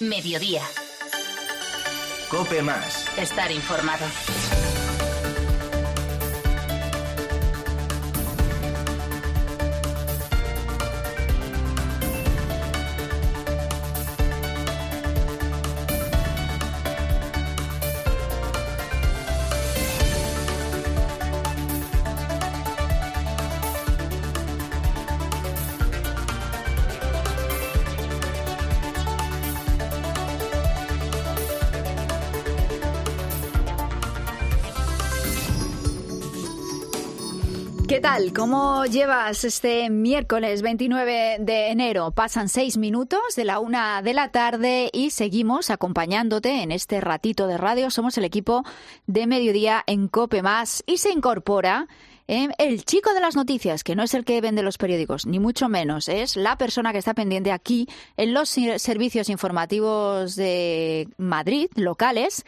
Mediodía. COPE Más. Estar informado. ¿Qué tal? ¿Cómo llevas este miércoles 29 de enero? Pasan 6 minutos de la 1 de la tarde y seguimos acompañándote en este ratito de radio. Somos el equipo de Mediodía en COPE Más y se incorpora el chico de las noticias, que no es el que vende los periódicos, ni mucho menos. Es la persona que está pendiente aquí en los servicios informativos de Madrid, locales,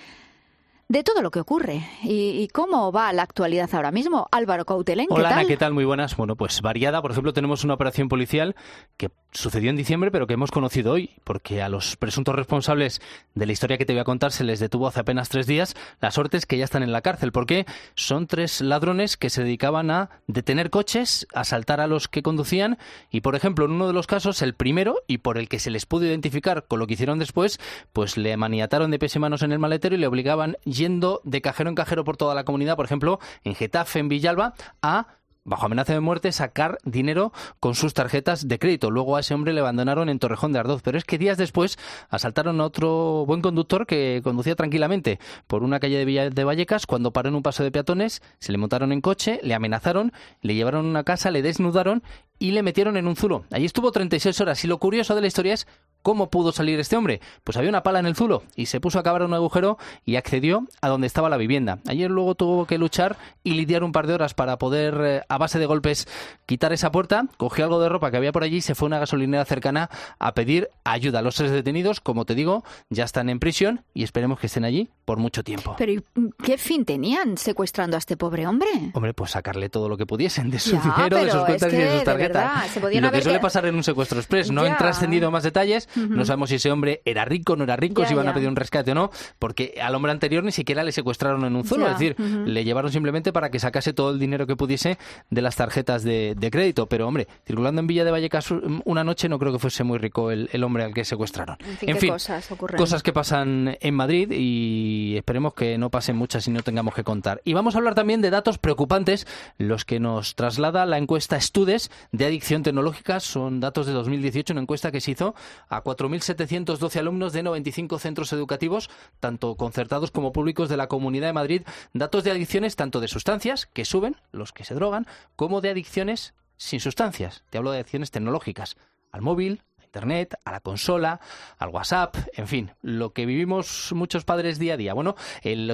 de todo lo que ocurre y cómo va la actualidad ahora mismo. Álvaro Coutelén, ¿qué Hola, tal? Ana, ¿qué tal? Muy buenas. Bueno, pues variada. Por ejemplo, tenemos una operación policial que sucedió en diciembre, pero que hemos conocido hoy, porque a los presuntos responsables de la historia que te voy a contar se les detuvo hace apenas 3 días. La suerte es que ya están en la cárcel, porque son 3 ladrones que se dedicaban a detener coches, a asaltar a los que conducían y, por ejemplo, en uno de los casos, el primero, y por el que se les pudo identificar con lo que hicieron después, pues le maniataron de pies y manos en el maletero y le obligaban, yendo de cajero en cajero por toda la comunidad, por ejemplo, en Getafe, en Villalba, a, bajo amenaza de muerte, sacar dinero con sus tarjetas de crédito. Luego a ese hombre le abandonaron en Torrejón de Ardoz. Pero es que días después asaltaron a otro buen conductor que conducía tranquilamente por una calle de Villa de Vallecas. Cuando paró en un paso de peatones, se le montaron en coche, le amenazaron, le llevaron a una casa, le desnudaron y le metieron en un zulo. Allí estuvo 36 horas y lo curioso de la historia es ¿cómo pudo salir este hombre? Pues había una pala en el zulo y se puso a cavar un agujero y accedió a donde estaba la vivienda. Ayer luego tuvo que luchar y lidiar un par de horas para poder, a base de golpes, quitar esa puerta. Cogió algo de ropa que había por allí y se fue a una gasolinera cercana a pedir ayuda. Los 3 detenidos, como te digo, ya están en prisión y esperemos que estén allí por mucho tiempo. Pero ¿qué fin tenían secuestrando a este pobre hombre? Hombre, pues sacarle todo lo que pudiesen de su Ya, dinero, de sus pero cuentas es y de que, sus de tarjetas. verdad, se podían Lo que haber suele qued- pasar en un secuestro express. No han Ya. trascendido más detalles. No sabemos si ese hombre era rico, no era rico, Ya, si iban a ya. pedir un rescate o no, porque al hombre anterior ni siquiera le secuestraron en un zulo. Ya. Es decir, le llevaron simplemente para que sacase todo el dinero que pudiese de las tarjetas de crédito. Pero, hombre, circulando en Villa de Vallecas una noche no creo que fuese muy rico el hombre al que secuestraron. En fin, cosas ocurren. Cosas que pasan en Madrid y esperemos que no pasen muchas y no tengamos que contar. Y vamos a hablar también de datos preocupantes, los que nos traslada la encuesta Studes de adicción tecnológica. Son datos de 2018, una encuesta que se hizo a 4.712 alumnos de 95 centros educativos, tanto concertados como públicos de la Comunidad de Madrid. Datos de adicciones tanto de sustancias, que suben, los que se drogan, como de adicciones sin sustancias. Te hablo de adicciones tecnológicas, al móvil, a Internet, a la consola, al WhatsApp, en fin, lo que vivimos muchos padres día a día. Bueno, el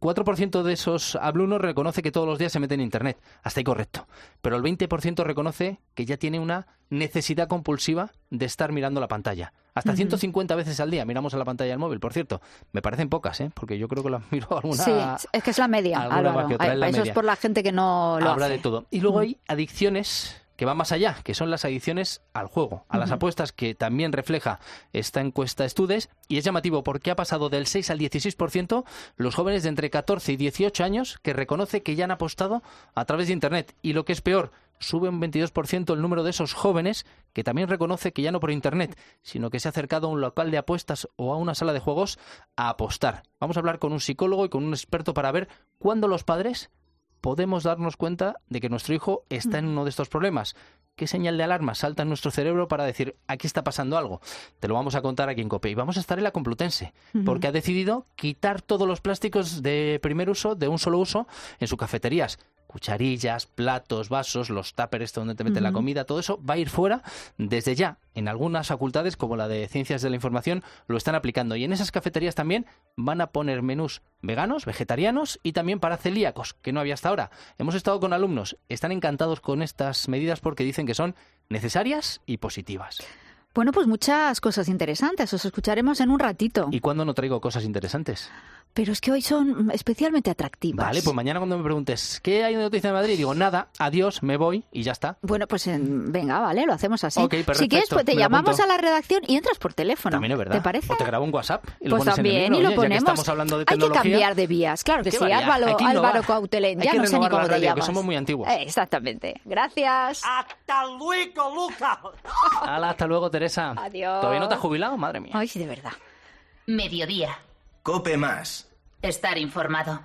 84% de esos alumnos reconoce que todos los días se meten en Internet. Hasta ahí correcto. Pero el 20% reconoce que ya tiene una necesidad compulsiva de estar mirando la pantalla. Hasta 150 veces al día miramos a la pantalla del móvil. Por cierto, me parecen pocas, porque yo creo que las miro alguna. Sí, es que es la media, alguna Álvaro. más que otra, es la Eso media. es por la gente que no lo Habrá hace. de todo. Y luego hay adicciones que van más allá, que son las adicciones al juego, a las apuestas, que también refleja esta encuesta Studes, y es llamativo porque ha pasado del 6 al 16% los jóvenes de entre 14 y 18 años que reconoce que ya han apostado a través de Internet. Y lo que es peor, sube un 22% el número de esos jóvenes que también reconoce que ya no por Internet, sino que se ha acercado a un local de apuestas o a una sala de juegos a apostar. Vamos a hablar con un psicólogo y con un experto para ver cuándo los padres podemos darnos cuenta de que nuestro hijo está en uno de estos problemas. ¿Qué señal de alarma salta en nuestro cerebro para decir, aquí está pasando algo? Te lo vamos a contar aquí en COPE. Y vamos a estar en la Complutense, porque ha decidido quitar todos los plásticos de primer uso, de un solo uso, en sus cafeterías. Cucharillas, platos, vasos, los tuppers donde te meten la comida, todo eso va a ir fuera desde ya. En algunas facultades, como la de Ciencias de la Información, lo están aplicando. Y en esas cafeterías también van a poner menús veganos, vegetarianos y también para celíacos, que no había hasta ahora. Hemos estado con alumnos, están encantados con estas medidas porque dicen que son necesarias y positivas. Bueno, pues muchas cosas interesantes. Os escucharemos en un ratito. ¿Y cuándo no traigo cosas interesantes? Pero es que hoy son especialmente atractivas. Vale, pues mañana cuando me preguntes ¿qué hay de noticia de Madrid? Digo, nada, adiós, me voy y ya está. Bueno, pues venga, vale, lo hacemos así. Ok, perfecto. Si quieres, pues te llamamos a la redacción y entras por teléfono. También es verdad. ¿Te parece? O te grabo un WhatsApp y pues lo pones también, en el libro. y lo Oye, ponemos. Ya que estamos hablando de Hay que tecnología, cambiar de vías, claro que sí. Álvaro Cautelén, ya no sé ni cómo te llamas. Que somos muy antiguos. Exactamente. Gracias. ¡Hasta luego, Luca! Hala, hasta luego, Teresa. Adiós. ¿Todavía no te has jubilado? Madre mía. Ay, sí, de verdad. Mediodía. Cope Más. Estar informado.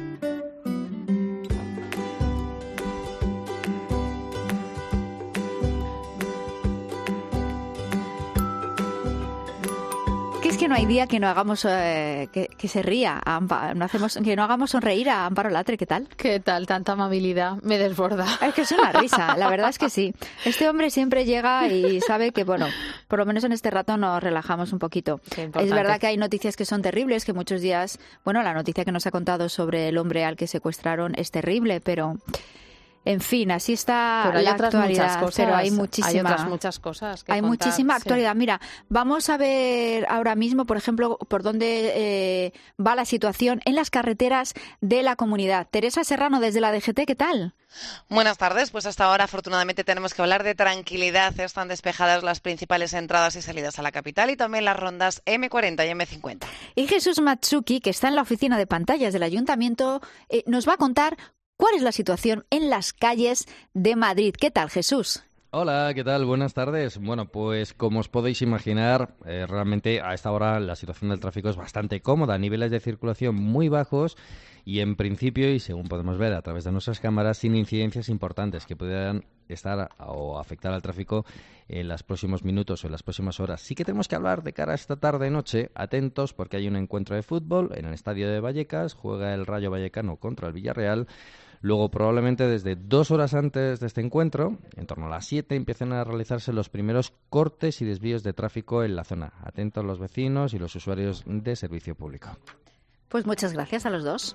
Es que no hay día que no hagamos que se ría a que no hagamos sonreír a Amparo Latre. ¿Qué tal? ¿Qué tal? Tanta amabilidad. Me desborda. Es que es una risa, la verdad es que sí. Este hombre siempre llega y sabe que, bueno, por lo menos en este rato nos relajamos un poquito. Es verdad que hay noticias que son terribles, que muchos días, bueno, la noticia que nos ha contado sobre el hombre al que secuestraron es terrible, pero... En fin, así está pero hay la otras actualidad, muchas cosas, pero hay muchísimas cosas que hay contar, muchísima sí. actualidad. Mira, vamos a ver ahora mismo, por ejemplo, por dónde va la situación en las carreteras de la comunidad. Teresa Serrano, desde la DGT, ¿qué tal? Buenas tardes, pues hasta ahora afortunadamente tenemos que hablar de tranquilidad. Están despejadas las principales entradas y salidas a la capital y también las rondas M40 y M50. Y Jesús Matsuki, que está en la oficina de pantallas del Ayuntamiento, nos va a contar ¿cuál es la situación en las calles de Madrid? ¿Qué tal, Jesús? Hola, ¿qué tal? Buenas tardes. Bueno, pues como os podéis imaginar, realmente a esta hora la situación del tráfico es bastante cómoda, niveles de circulación muy bajos y en principio, y según podemos ver a través de nuestras cámaras, sin incidencias importantes que pudieran estar o afectar al tráfico en los próximos minutos o en las próximas horas. Sí que tenemos que hablar de cara a esta tarde-noche, atentos porque hay un encuentro de fútbol en el estadio de Vallecas, juega el Rayo Vallecano contra el Villarreal. Luego, probablemente desde 2 horas antes de este encuentro, en torno a las 7, empiezan a realizarse los primeros cortes y desvíos de tráfico en la zona. Atentos los vecinos y los usuarios de servicio público. Pues muchas gracias a los dos.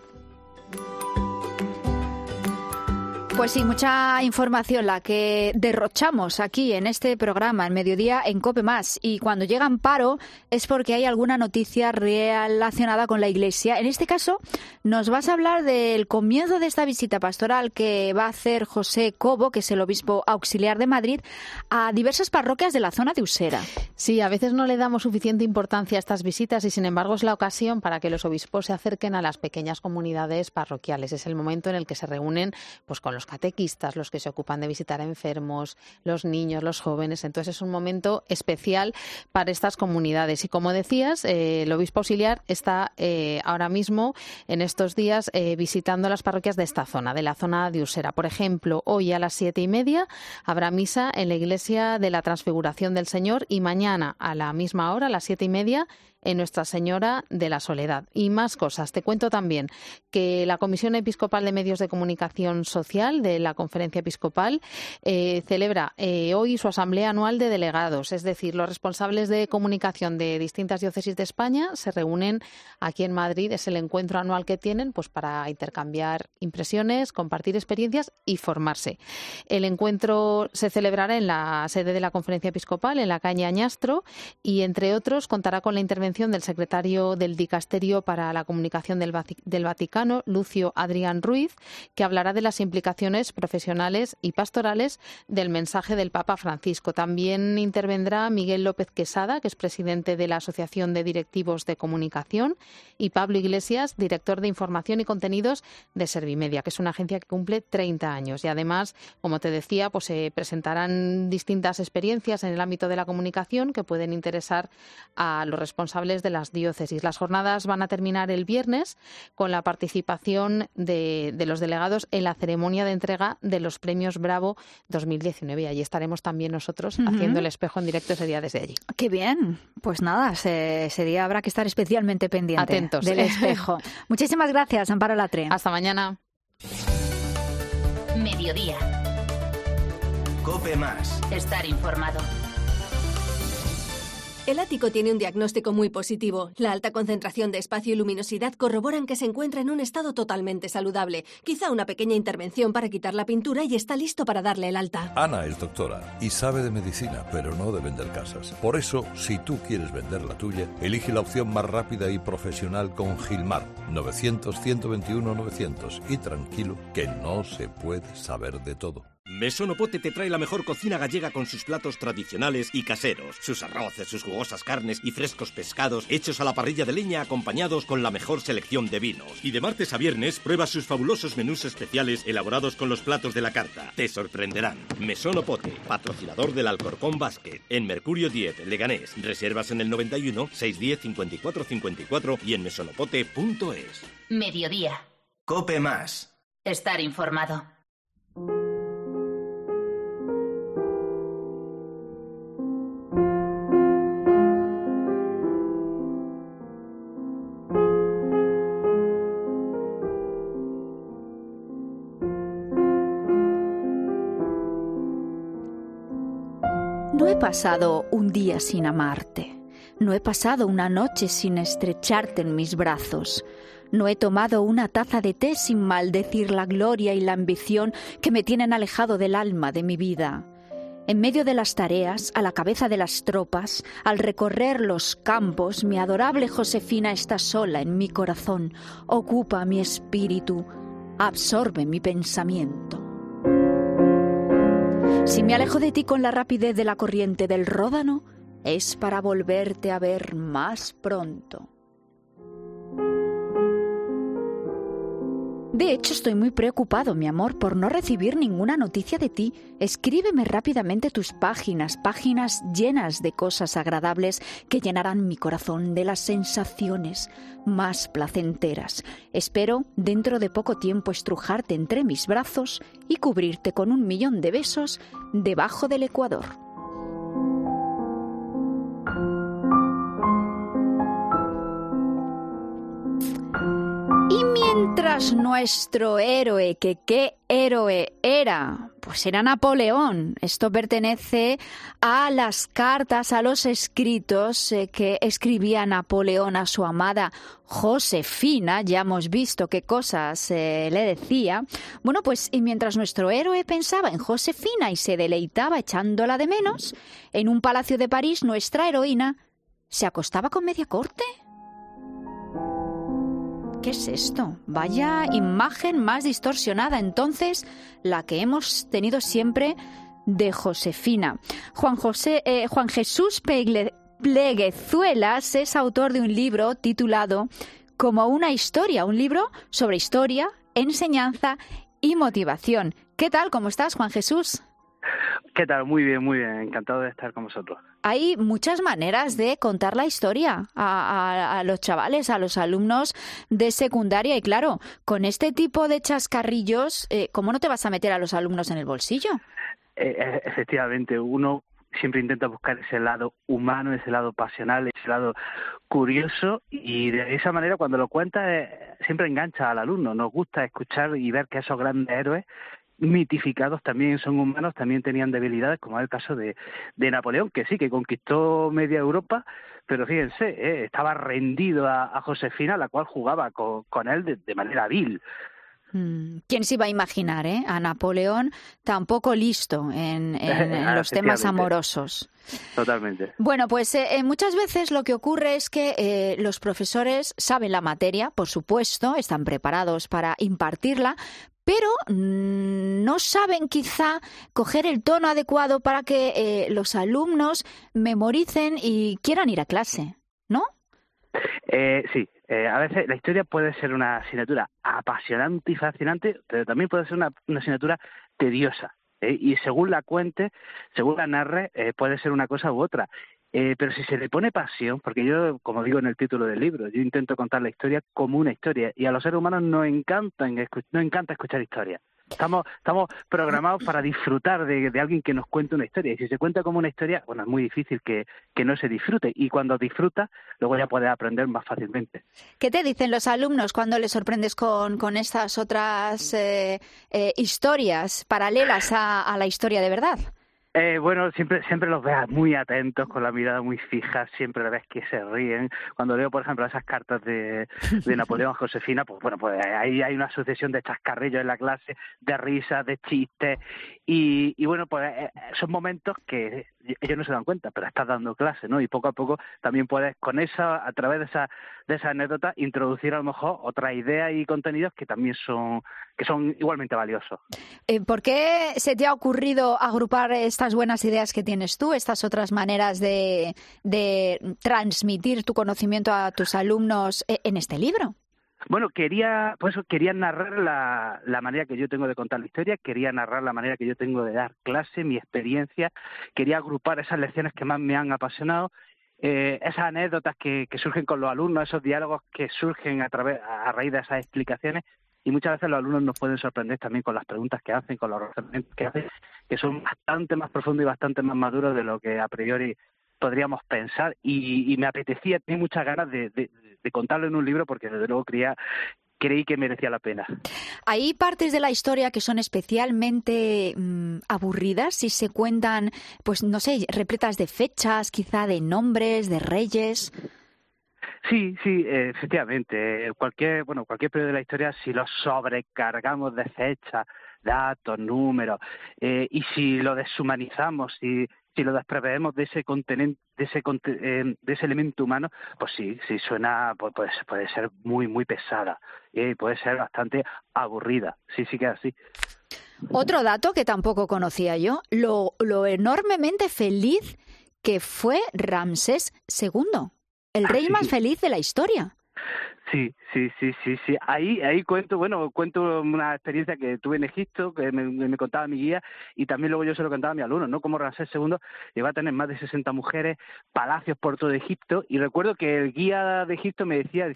Pues sí, mucha información la que derrochamos aquí en este programa, en Mediodía, en COPE+. Y cuando llega Amparo es porque hay alguna noticia relacionada con la Iglesia. En este caso, nos vas a hablar del comienzo de esta visita pastoral que va a hacer José Cobo, que es el obispo auxiliar de Madrid, a diversas parroquias de la zona de Usera. Sí, a veces no le damos suficiente importancia a estas visitas y, sin embargo, es la ocasión para que los obispos se acerquen a las pequeñas comunidades parroquiales. Es el momento en el que se reúnen pues con los catequistas, los que se ocupan de visitar a enfermos, los niños, los jóvenes. Entonces es un momento especial para estas comunidades. Y como decías, el obispo auxiliar está ahora mismo, en estos días, visitando las parroquias de esta zona, de la zona de Usera. Por ejemplo, hoy a las 7:30 habrá misa en la iglesia de la Transfiguración del Señor y mañana a la misma hora, a las 7:30, en Nuestra Señora de la Soledad. Y más cosas. Te cuento también que la Comisión Episcopal de Medios de Comunicación Social de la Conferencia Episcopal celebra hoy su asamblea anual de delegados. Es decir, los responsables de comunicación de distintas diócesis de España se reúnen aquí en Madrid. Es el encuentro anual que tienen pues para intercambiar impresiones, compartir experiencias y formarse. El encuentro se celebrará en la sede de la Conferencia Episcopal, en la calle Añastro, y entre otros contará con la intervención del secretario del Dicasterio para la Comunicación del Vaticano, Lucio Adrián Ruiz, que hablará de las implicaciones profesionales y pastorales del mensaje del Papa Francisco. También intervendrá Miguel López Quesada, que es presidente de la Asociación de Directivos de Comunicación, y Pablo Iglesias, director de Información y Contenidos de Servimedia, que es una agencia que cumple 30 años. Y además, como te decía, pues se presentarán distintas experiencias en el ámbito de la comunicación que pueden interesar a los responsables de las diócesis. Las jornadas van a terminar el viernes con la participación de los delegados en la ceremonia de entrega de los premios Bravo 2019. Y allí estaremos también nosotros haciendo el espejo en directo ese día desde allí. ¡Qué bien! Pues nada, ese día habrá que estar especialmente pendiente. Atentos del espejo. Muchísimas gracias, Amparo Latre. Hasta mañana. Mediodía. COPE+. Estar informado. El ático tiene un diagnóstico muy positivo. La alta concentración de espacio y luminosidad corroboran que se encuentra en un estado totalmente saludable. Quizá una pequeña intervención para quitar la pintura y está listo para darle el alta. Ana es doctora y sabe de medicina, pero no de vender casas. Por eso, si tú quieres vender la tuya, elige la opción más rápida y profesional con Gilmar. 900-121-900. Y tranquilo, que no se puede saber de todo. Mesón Opote te trae la mejor cocina gallega con sus platos tradicionales y caseros, sus arroces, sus jugosas carnes y frescos pescados hechos a la parrilla de leña acompañados con la mejor selección de vinos. Y de martes a viernes prueba sus fabulosos menús especiales elaborados con los platos de la carta. Te sorprenderán. Mesón Opote, patrocinador del Alcorcón Básquet, en Mercurio 10, Leganés. Reservas en el 91 610 54 54 y en mesonopote.es. Mediodía. Cope Más. Estar informado. No he pasado un día sin amarte. No he pasado una noche sin estrecharte en mis brazos. No he tomado una taza de té sin maldecir la gloria y la ambición que me tienen alejado del alma de mi vida. En medio de las tareas, a la cabeza de las tropas, al recorrer los campos, mi adorable Josefina está sola en mi corazón, ocupa mi espíritu, absorbe mi pensamiento. Si me alejo de ti con la rapidez de la corriente del Ródano, es para volverte a ver más pronto. De hecho, estoy muy preocupado, mi amor, por no recibir ninguna noticia de ti. Escríbeme rápidamente tus páginas llenas de cosas agradables que llenarán mi corazón de las sensaciones más placenteras. Espero, dentro de poco tiempo, estrujarte entre mis brazos y cubrirte con 1.000.000 de besos debajo del Ecuador. Y mientras nuestro héroe, que qué héroe era, pues era Napoleón. Esto pertenece a las cartas, a los escritos que escribía Napoleón a su amada Josefina. Ya hemos visto qué cosas le decía. Bueno, pues y mientras nuestro héroe pensaba en Josefina y se deleitaba echándola de menos, en un palacio de París nuestra heroína se acostaba con media corte. ¿Qué es esto? Vaya imagen más distorsionada entonces la que hemos tenido siempre de Josefina. Juan Jesús Pleguezuelas es autor de un libro titulado Como una historia, un libro sobre historia, enseñanza y motivación. ¿Qué tal? ¿Cómo estás, Juan Jesús? ¿Qué tal? Muy bien, encantado de estar con vosotros. Hay muchas maneras de contar la historia a los chavales, a los alumnos de secundaria y claro, con este tipo de chascarrillos, ¿cómo no te vas a meter a los alumnos en el bolsillo? Efectivamente, uno siempre intenta buscar ese lado humano, ese lado pasional, ese lado curioso y de esa manera cuando lo cuentas siempre engancha al alumno. Nos gusta escuchar y ver que esos grandes héroes mitificados también son humanos, también tenían debilidades, como es el caso de Napoleón, que sí, que conquistó media Europa, pero fíjense, estaba rendido a Josefina, la cual jugaba con él de manera vil. ¿Quién se iba a imaginar, a Napoleón tan poco listo en los temas amorosos? Totalmente. Bueno, pues muchas veces lo que ocurre es que los profesores saben la materia, por supuesto, están preparados para impartirla, pero no saben quizá coger el tono adecuado para que los alumnos memoricen y quieran ir a clase, ¿no? Sí. A veces la historia puede ser una asignatura apasionante y fascinante, pero también puede ser una asignatura tediosa. Y según la cuente, según la narre, puede ser una cosa u otra. Pero si se le pone pasión, porque yo, como digo en el título del libro, yo intento contar la historia como una historia, y a los seres humanos nos encanta escuchar historias. Estamos programados para disfrutar de alguien que nos cuente una historia, y si se cuenta como una historia, bueno, es muy difícil que no se disfrute, y cuando disfrutas, luego ya puedes aprender más fácilmente. ¿Qué te dicen los alumnos cuando les sorprendes con estas otras historias paralelas a la historia de verdad? Bueno, siempre los ves muy atentos, con la mirada muy fija, siempre les ves que se ríen. Cuando leo, por ejemplo, esas cartas de Napoleón a Josefina, pues bueno, pues ahí hay una sucesión de chascarrillos en la clase, de risas, de chistes, y bueno, pues son momentos que ellos no se dan cuenta, pero estás dando clase, ¿no? Y poco a poco también puedes, a través de esa anécdota, introducir a lo mejor otras ideas y contenidos que también son igualmente valiosos. ¿Por qué se te ha ocurrido agrupar estas buenas ideas que tienes tú, estas otras maneras de transmitir tu conocimiento a tus alumnos en este libro? Bueno, quería narrar la manera que yo tengo de contar la historia, quería narrar la manera que yo tengo de dar clase, mi experiencia, quería agrupar esas lecciones que más me han apasionado, esas anécdotas que surgen con los alumnos, esos diálogos que surgen a raíz de esas explicaciones, y muchas veces los alumnos nos pueden sorprender también con las preguntas que hacen, con los razonamientos que hacen, que son bastante más profundos y bastante más maduros de lo que a priori podríamos pensar, y me apetecía, tenía muchas ganas de contarlo en un libro, porque desde luego creí que merecía la pena. ¿Hay partes de la historia que son especialmente aburridas si se cuentan, pues no sé, repletas de fechas, quizá de nombres, de reyes? Sí, efectivamente. Cualquier periodo de la historia, si lo sobrecargamos de fechas, datos, números, y si lo deshumanizamos, si lo desproveemos de ese elemento humano, pues sí suena, pues puede ser muy, muy pesada, y puede ser bastante aburrida. Sí que es así. Otro dato que tampoco conocía yo, lo enormemente feliz que fue Ramsés II, el rey más feliz de la historia. Sí. Ahí cuento una experiencia que tuve en Egipto, que me contaba mi guía, y también luego yo se lo contaba a mi alumno, ¿no? Como Ramsés II llegó a tener más de 60 mujeres, palacios por todo Egipto, y recuerdo que el guía de Egipto me decía,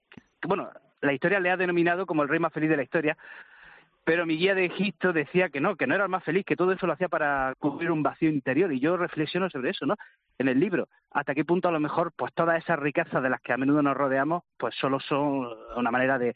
la historia le ha denominado como el rey más feliz de la historia, pero mi guía de Egipto decía que no era el más feliz, que todo eso lo hacía para cubrir un vacío interior, y yo reflexiono sobre eso, ¿no? En el libro, hasta qué punto a lo mejor pues todas esas riquezas de las que a menudo nos rodeamos pues solo son una manera de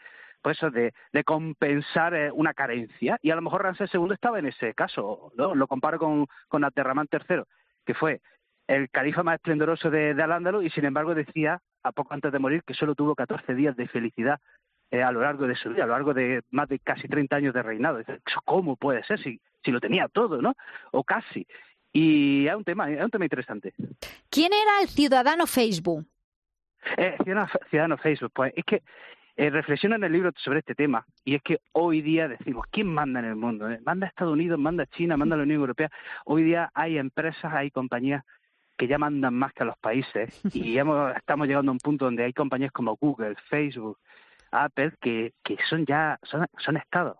compensar una carencia, y a lo mejor Ramsés II estaba en ese caso, ¿no? Lo comparo con Abderramán III, que fue el califa más esplendoroso de Al-Ándalus, y sin embargo decía, a poco antes de morir, que solo tuvo 14 días de felicidad a lo largo de su vida, a lo largo de más de casi 30 años de reinado. ¿Cómo puede ser si lo tenía todo, ¿no? O casi. Y es un tema interesante. ¿Quién era el ciudadano Facebook? Ciudadano Facebook, pues es que reflexiono en el libro sobre este tema, y es que hoy día decimos, ¿quién manda en el mundo? Manda Estados Unidos, manda China, manda la Unión Europea. Hoy día hay empresas, hay compañías que ya mandan más que a los países, y estamos llegando a un punto donde hay compañías como Google, Facebook, Apple, que son estados,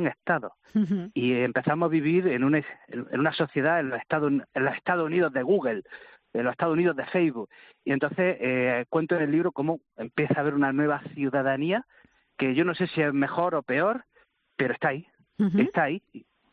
y empezamos a vivir en una sociedad en los Estados Unidos de Google, en los Estados Unidos de Facebook, y entonces cuento en el libro cómo empieza a haber una nueva ciudadanía que yo no sé si es mejor o peor, pero está ahí, está ahí.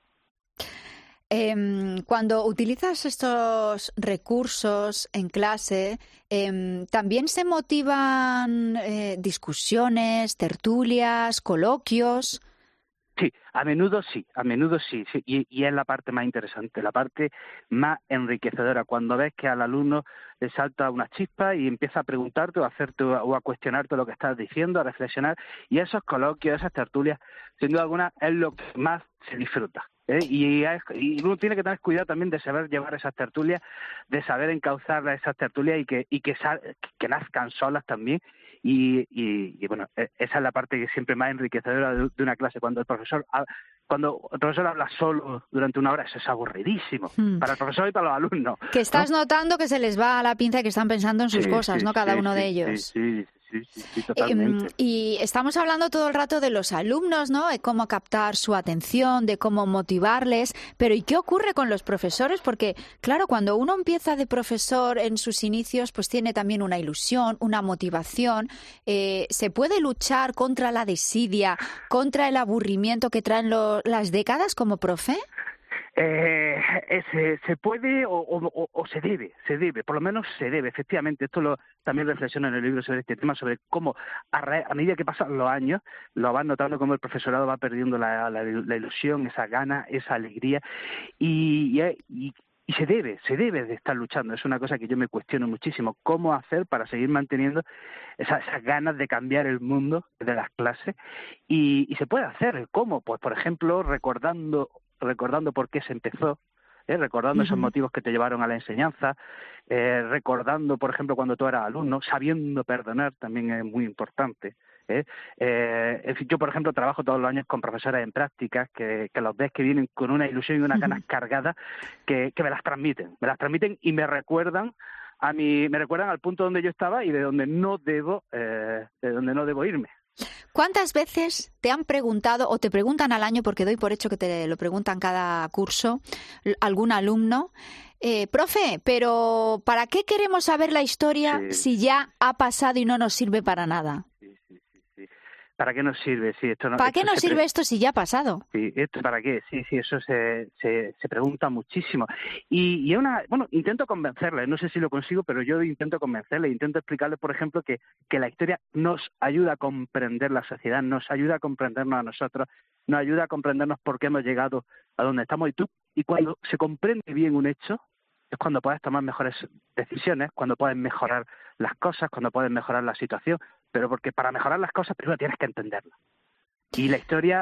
Cuando utilizas estos recursos en clase, ¿también se motivan discusiones, tertulias, coloquios? Sí, a menudo sí, y es la parte más interesante, la parte más enriquecedora, cuando ves que al alumno le salta una chispa y empieza a preguntarte o a cuestionarte lo que estás diciendo, a reflexionar, y esos coloquios, esas tertulias, sin duda alguna, es lo que más se disfruta. Y uno tiene que tener cuidado también de saber llevar esas tertulias, de saber encauzar esas tertulias y que nazcan solas también. Y bueno, esa es la parte que siempre más enriquecedora de una clase. Cuando el profesor habla solo durante una hora, eso es aburridísimo para el profesor y para los alumnos. Que estás notando que se les va a la pinza y que están pensando en sus cosas, ¿no? Cada uno de ellos. Sí, totalmente. Y estamos hablando todo el rato de los alumnos, ¿no? De cómo captar su atención, de cómo motivarles, pero ¿y qué ocurre con los profesores? Porque, claro, cuando uno empieza de profesor en sus inicios, pues tiene también una ilusión, una motivación. ¿Se puede luchar contra la desidia, contra el aburrimiento que traen las décadas como profe? Se puede o se debe, por lo menos se debe, efectivamente. Esto también reflexiono en el libro sobre este tema, sobre cómo a medida que pasan los años, lo van notando cómo el profesorado va perdiendo la ilusión, esa gana, esa alegría, y Y se debe de estar luchando. Es una cosa que yo me cuestiono muchísimo. ¿Cómo hacer para seguir manteniendo esas ganas de cambiar el mundo de las clases? Y se puede hacer. ¿Cómo? Pues, por ejemplo, recordando por qué se empezó, recordando esos motivos que te llevaron a la enseñanza, recordando, por ejemplo, cuando tú eras alumno, sabiendo perdonar también es muy importante. En fin, yo, por ejemplo, trabajo todos los años con profesores en prácticas que los ves que vienen con una ilusión y unas ganas cargadas que me las transmiten y me recuerdan al punto donde yo estaba y de donde no debo irme. ¿Cuántas veces te han preguntado o te preguntan al año, porque doy por hecho que te lo preguntan cada curso, algún alumno, profe, pero ¿para qué queremos saber la historia si ya ha pasado y no nos sirve para nada? ¿Para qué nos sirve? Sí, ¿Para qué nos sirve esto si ya ha pasado? Sí, ¿esto para qué? Sí, eso se pregunta muchísimo. Y intento convencerles, no sé si lo consigo, pero yo intento convencerles, intento explicarles, por ejemplo, que la historia nos ayuda a comprender la sociedad, nos ayuda a comprendernos a nosotros, nos ayuda a comprendernos por qué hemos llegado a donde estamos. Y cuando se comprende bien un hecho, es cuando puedes tomar mejores decisiones, cuando puedes mejorar las cosas, cuando puedes mejorar la situación, pero porque para mejorar las cosas primero tienes que entenderlas. Y la historia,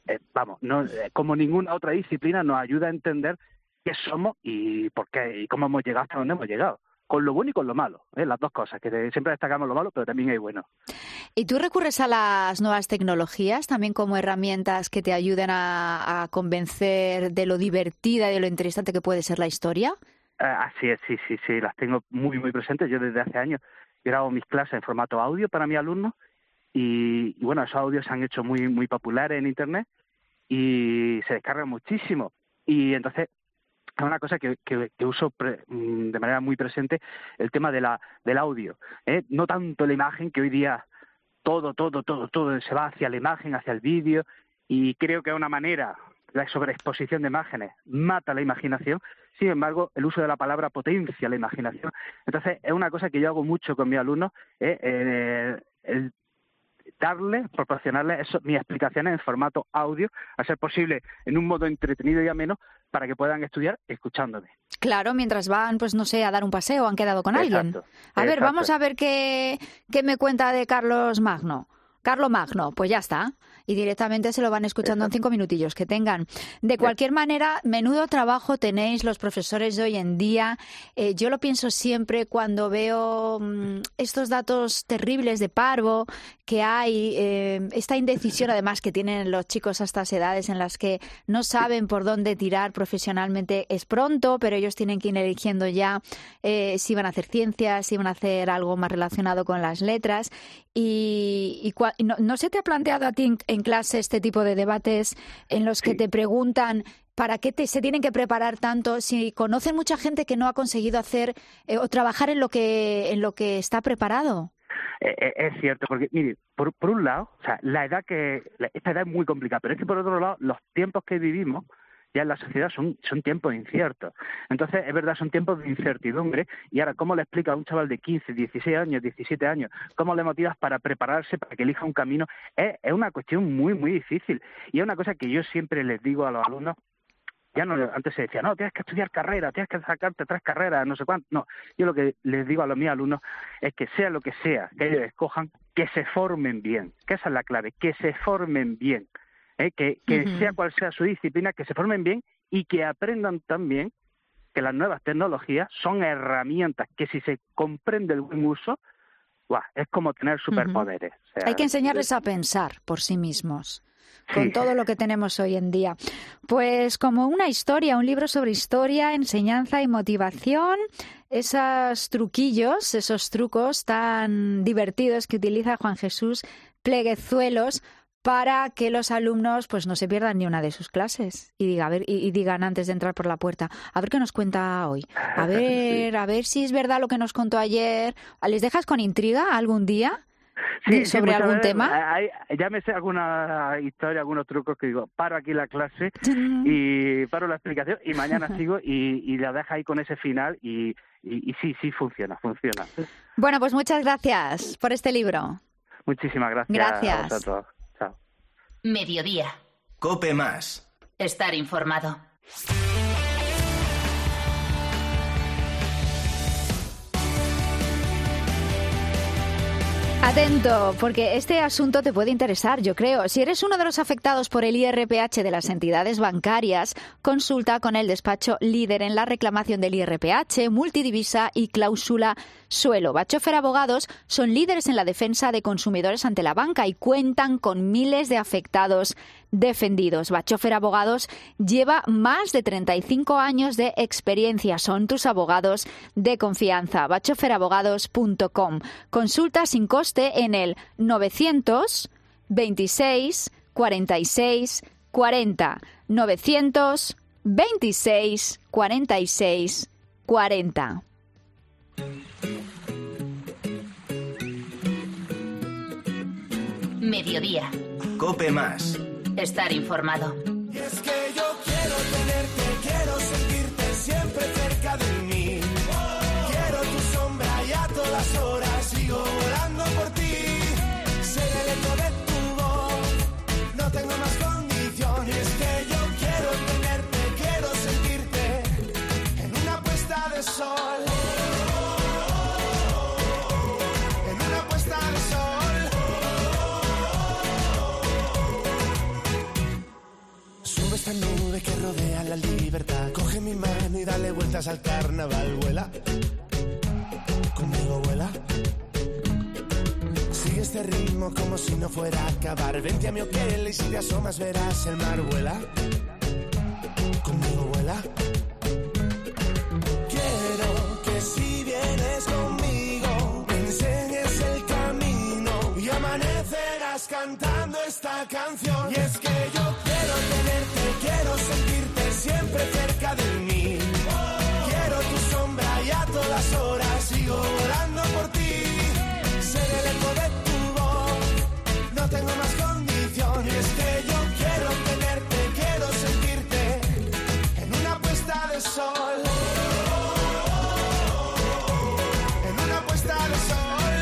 como ninguna otra disciplina, nos ayuda a entender qué somos y por qué y cómo hemos llegado hasta donde hemos llegado, con lo bueno y con lo malo, las dos cosas, que siempre destacamos lo malo, pero también hay bueno. ¿Y tú recurres a las nuevas tecnologías también como herramientas que te ayuden a convencer de lo divertida y de lo interesante que puede ser la historia? Así es, sí, las tengo muy, muy presentes. Yo desde hace años grabo mis clases en formato audio para mis alumnos y bueno, esos audios se han hecho muy, muy populares en Internet y se descargan muchísimo. Y entonces es una cosa que uso de manera muy presente, el tema del audio. No tanto la imagen, que hoy día todo se va hacia la imagen, hacia el vídeo, y creo que es una manera, la sobreexposición de imágenes mata la imaginación. Sin embargo, el uso de la palabra potencia la imaginación. Entonces, es una cosa que yo hago mucho con mis alumnos, el proporcionarles mis explicaciones en formato audio, a ser posible en un modo entretenido y ameno, para que puedan estudiar escuchándome. Claro, mientras van, pues no sé, a dar un paseo, han quedado con alguien. A ver, vamos a ver qué me cuenta de Carlos Magno. Carlo Magno, pues ya está. Y directamente se lo van escuchando en 5 minutillos que tengan. De cualquier manera, menudo trabajo tenéis los profesores de hoy en día. Yo lo pienso siempre cuando veo estos datos terribles de paro que hay, esta indecisión además que tienen los chicos a estas edades en las que no saben por dónde tirar profesionalmente. Es pronto, pero ellos tienen que ir eligiendo ya si van a hacer ciencias, si van a hacer algo más relacionado con las letras. Y ¿no se te ha planteado a ti en clase este tipo de debates en los que te preguntan para qué se tienen que preparar tanto si conocen mucha gente que no ha conseguido hacer o trabajar en lo que está preparado? Es cierto, porque mire, por un lado, o sea, esta edad es muy complicada, pero es que por otro lado, los tiempos que vivimos ya en la sociedad son tiempos inciertos. Entonces, es verdad, son tiempos de incertidumbre. Y ahora, ¿cómo le explicas a un chaval de 15, 16 años, 17 años, cómo le motivas para prepararse, para que elija un camino? Es una cuestión muy, muy difícil. Y es una cosa que yo siempre les digo a los alumnos. Antes se decía, no, tienes que estudiar carrera, tienes que sacarte 3 carreras, no sé cuánto. No, yo lo que les digo a mis alumnos es que sea lo que sea que ellos escojan, que se formen bien, que esa es la clave, que se formen bien, que sea cual sea su disciplina, que se formen bien y que aprendan también que las nuevas tecnologías son herramientas que si se comprende el buen uso, es como tener superpoderes. O sea, hay que enseñarles a pensar por sí mismos. Con todo lo que tenemos hoy en día. Pues como una historia, un libro sobre historia, enseñanza y motivación, esos truquillos, esos trucos tan divertidos que utiliza Juan Jesús Pleguezuelos para que los alumnos pues no se pierdan ni una de sus clases y digan antes de entrar por la puerta, a ver qué nos cuenta hoy, a ver si es verdad lo que nos contó ayer. ¿Les dejas con intriga algún día? ¿Sobre algún tema? Ya me sé alguna historia, algunos trucos que digo, paro aquí la clase y paro la explicación y mañana sigo y la deja ahí con ese final y sí, funciona. Bueno, pues muchas gracias por este libro. Muchísimas gracias. A vosotros. Chao. Mediodía. COPE más. Estar informado. Atento, porque este asunto te puede interesar, yo creo. Si eres uno de los afectados por el IRPH de las entidades bancarias, consulta con el despacho líder en la reclamación del IRPH, multidivisa y cláusula suelo. Bachofer Abogados son líderes en la defensa de consumidores ante la banca y cuentan con miles de afectados defendidos. Bachofer Abogados lleva más de 35 años de experiencia. Son tus abogados de confianza. bachoferabogados.com. Consulta sin coste en el 926 46 40. 926 46 40. Mediodía. COPE más. Estar informado. Y es que yo quiero tenerte, quiero sentirte siempre cerca de mí. Quiero tu sombra y a todas horas sigo volando por ti. Ser el eco de tu voz, no tengo más condición. Y es que yo quiero tenerte, quiero sentirte en una puesta de sol. En una puesta de sol. Sube esta nube que rodea la libertad. Coge mi mano y dale vueltas al carnaval. Vuela, conmigo vuela. Sigue este ritmo como si no fuera a acabar. Vente a mi hotel y si te asomas verás el mar. Vuela, conmigo vuela. Quiero que si vienes conmigo me enseñes el camino y amanecerás cantando esta canción. Y es que yo quiero tenerte, quiero sentirte siempre cerca de mí. Quiero tu sombra y a todas horas sigo volando por ti. Ser el eco de tu voz, no tengo más condición. Y es que yo quiero tenerte, quiero sentirte en una puesta de sol. En una puesta de sol.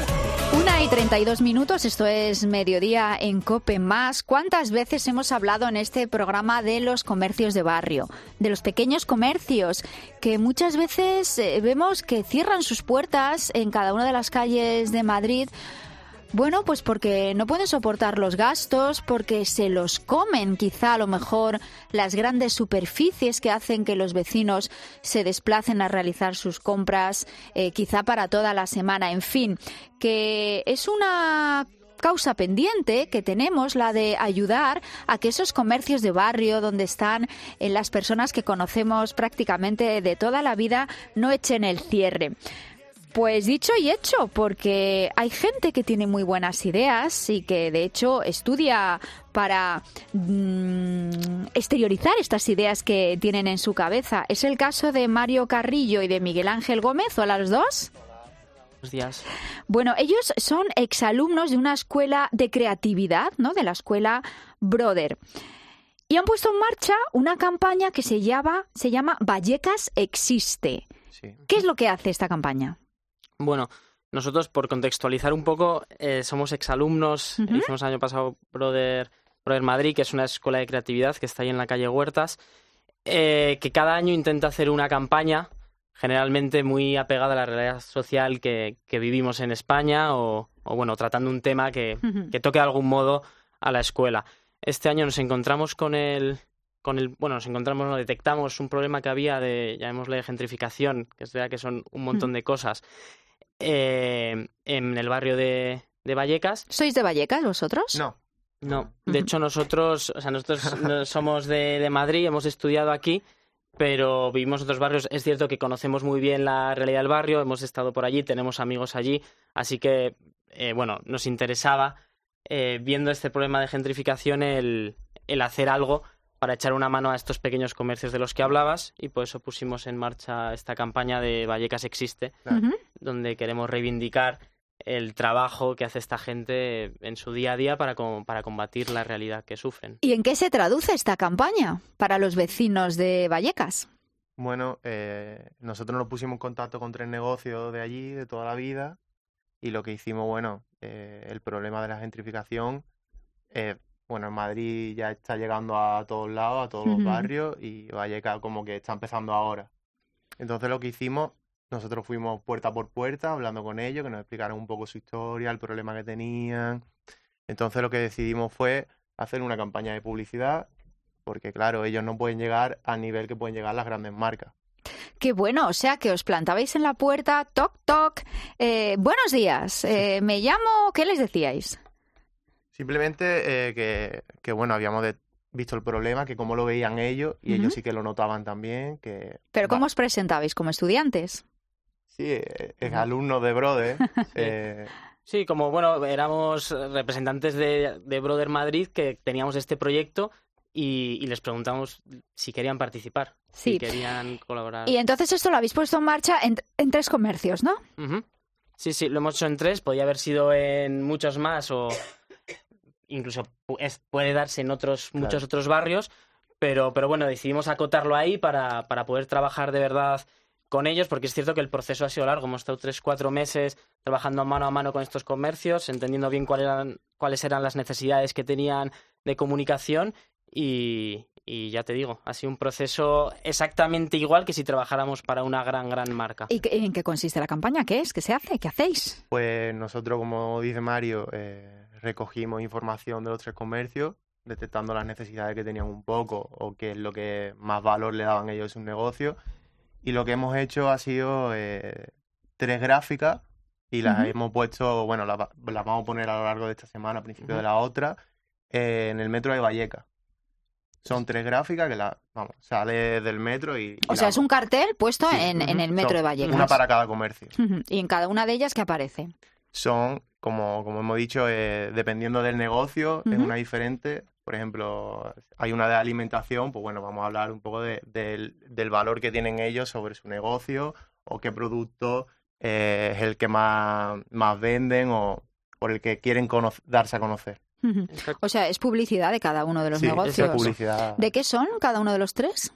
1:32, esto es Mediodía en COPE más. ¿Cuántas veces hemos hablado en este programa de los comercios de barrio, de los pequeños comercios, que muchas veces vemos que cierran sus puertas en cada una de las calles de Madrid? Bueno, pues porque no pueden soportar los gastos, porque se los comen quizá a lo mejor las grandes superficies que hacen que los vecinos se desplacen a realizar sus compras, quizá para toda la semana. En fin, que es una causa pendiente que tenemos, la de ayudar a que esos comercios de barrio donde están las personas que conocemos prácticamente de toda la vida no echen el cierre. Pues dicho y hecho, porque hay gente que tiene muy buenas ideas y que de hecho estudia para exteriorizar estas ideas que tienen en su cabeza. Es el caso de Mario Carrillo y de Miguel Ángel Gómez. Hola a los dos. Buenos días. Bueno, ellos son exalumnos de una escuela de creatividad, ¿no? De la escuela Brother. Y han puesto en marcha una campaña que se llama Vallecas Existe. Sí. ¿Qué es lo que hace esta campaña? Bueno, nosotros, por contextualizar un poco, somos exalumnos. Hicimos el año pasado Brother Madrid, que es una escuela de creatividad que está ahí en la calle Huertas, que cada año intenta hacer una campaña generalmente muy apegada a la realidad social que vivimos en España o bueno, tratando un tema que toque de algún modo a la escuela. Este año nos encontramos detectamos un problema que había de, llamémosle, gentrificación, que es verdad que son un montón de cosas, en el barrio de Vallecas. ¿Sois de Vallecas vosotros? No. De hecho, nosotros somos de Madrid, hemos estudiado aquí, pero vivimos en otros barrios. Es cierto que conocemos muy bien la realidad del barrio, hemos estado por allí, tenemos amigos allí, así que, nos interesaba, viendo este problema de gentrificación, el hacer algo para echar una mano a estos pequeños comercios de los que hablabas, y por eso pusimos en marcha esta campaña de Vallecas Existe, donde queremos reivindicar el trabajo que hace esta gente en su día a día para combatir la realidad que sufren. ¿Y en qué se traduce esta campaña para los vecinos de Vallecas? Bueno, nosotros nos pusimos en contacto con 3 negocios de allí, de toda la vida, y lo que hicimos, el problema de la gentrificación, en Madrid ya está llegando a todos lados, a todos los barrios, y Vallecas como que está empezando ahora. Entonces lo que hicimos nosotros fuimos puerta por puerta hablando con ellos, que nos explicaron un poco su historia, el problema que tenían. Entonces lo que decidimos fue hacer una campaña de publicidad, porque claro, ellos no pueden llegar al nivel que pueden llegar las grandes marcas. Qué bueno, o sea que os plantabais en la puerta, toc, toc, buenos días, me llamo, ¿qué les decíais? Simplemente que bueno, habíamos visto el problema, que cómo lo veían ellos, y ellos sí que lo notaban también. ¿Pero cómo os presentabais? ¿Como estudiantes? Sí, alumnos de Brother. Sí, como bueno, éramos representantes de Brother Madrid, que teníamos este proyecto y les preguntamos si querían participar, si querían colaborar. Y entonces esto lo habéis puesto en marcha en 3 comercios, ¿no? Sí, lo hemos hecho en 3, podía haber sido en muchos más o incluso puede darse en muchos otros barrios, pero bueno, decidimos acotarlo ahí para poder trabajar de verdad con ellos, porque es cierto que el proceso ha sido largo. Hemos estado 3-4 meses trabajando mano a mano con estos comercios, entendiendo bien cuáles eran las necesidades que tenían de comunicación y ya te digo, ha sido un proceso exactamente igual que si trabajáramos para una gran marca. ¿Y en qué consiste la campaña? ¿Qué es? ¿Qué se hace? ¿Qué hacéis? Pues nosotros, como dice Mario, recogimos información de los 3 comercios, detectando las necesidades que tenían un poco o qué es lo que más valor le daban ellos a sus negocios. Y lo que hemos hecho ha sido 3 gráficas y las hemos puesto, bueno, las vamos a poner a lo largo de esta semana, a principio de la otra, en el metro de Vallecas. Son 3 gráficas que sale del metro y o sea, es un cartel puesto en el metro de Vallecas. Una para cada comercio. Y en cada una de ellas, ¿qué aparece? Son, como hemos dicho, dependiendo del negocio, es una diferente. Por ejemplo, hay una de alimentación, pues bueno, vamos a hablar un poco del valor que tienen ellos sobre su negocio o qué producto es el que más venden o por el que quieren darse a conocer. O sea, es publicidad de cada uno de los negocios. Es publicidad. ¿De qué son cada uno de los 3?